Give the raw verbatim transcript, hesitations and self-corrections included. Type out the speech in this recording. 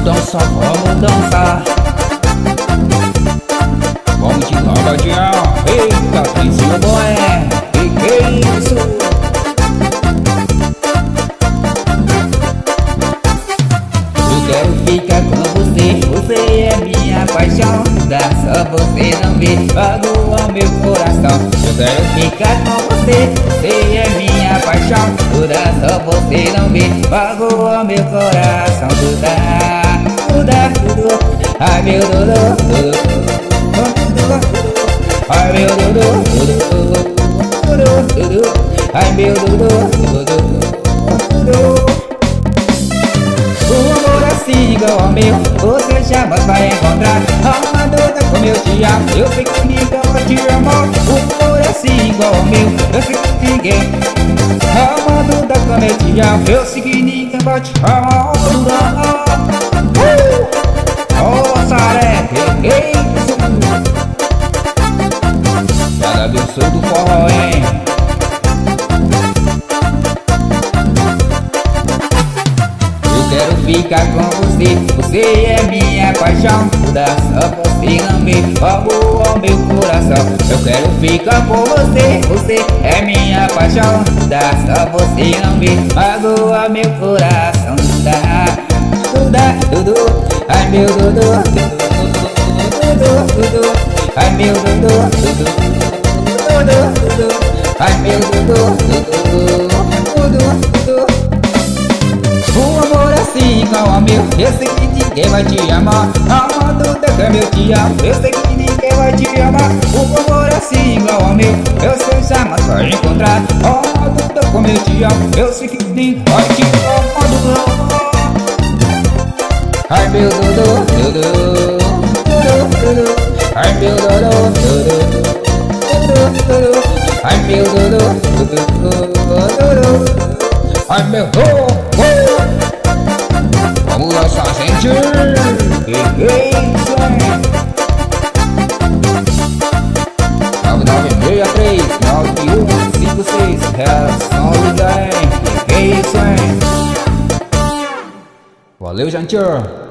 dançar, vamos dançar. Vamos de lavadinha. Eita, Princinho Boé, que que é isso? Eu quero ficar com você, você é minha paixão. Dá só você não vê, magoa meu coração. Eu quero ficar com você, você é minha paixão. Dá só você não vê, magoa meu coração. Duda, Duda, Dudu, ai meu Dudu, Dudu. Ai meu Dudu, Dudu, Dudu, Dudu. Ai meu Dudu, Dudu, Dudu. O amor assim igual ao meu, você jamais vai encontrar. Uma Duda como eu te amo, eu sei que ninguém vai te amar. O amor assim igual ao meu, eu sei que ninguém. Uma Duda como eu te amo, eu sei que ninguém vai te amar. Duda, oh, Saré, que é isso? Cada vez sou do forró, hein? Eu quero ficar com você, você é minha paixão. Dá só você não me magoa meu coração. Eu quero ficar com você, você é minha paixão. Dá só você não me magoa meu coração. Dá, Duda, Dudu, ai meu Dudu, Dudu, Dudu, ai meu Dudu, Dudu, Dudu, ai meu Dudu, Dudu, Dudu. Um amor assim igual ao meu, eu sei que ninguém vai te amar. Uma Duda como eu te amo, eu sei que ninguém vai te amar. Um amor assim igual ao meu, eu sei jamais vai encontrar. Uma Duda como eu te amo, eu sei que ninguém vai te amar. Ai meu Dudu, Dudu, Dudu, Dudu. Ai meu Dudu, Dudu, Dudu, Dudu. Ai meu Dudu, Dudu, Dudu. Ai meu oh, oh. Vamos dançar, gente. Que que é isso, hein? nove nove seis três nove um cinco seis é só ligar, hein? Que que é isso, hein? Valeu, gente.